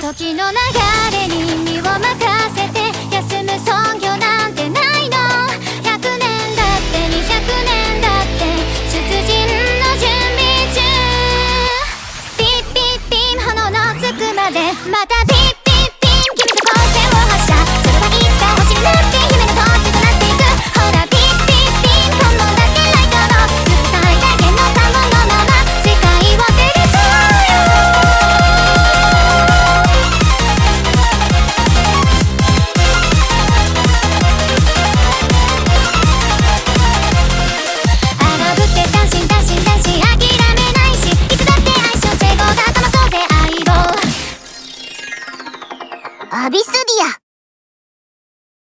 時の流れに身を任せて休む尊業なんてないの。100年だって200年だって出陣の準備中。ピッピッピン炎のつくまでまたピッピッピン君と光線を発射。それはいつか星になって夢の時となっていく。ほらピッピッピン本能だけライトの最大限の単語のまま世界を照らそうよ。アビス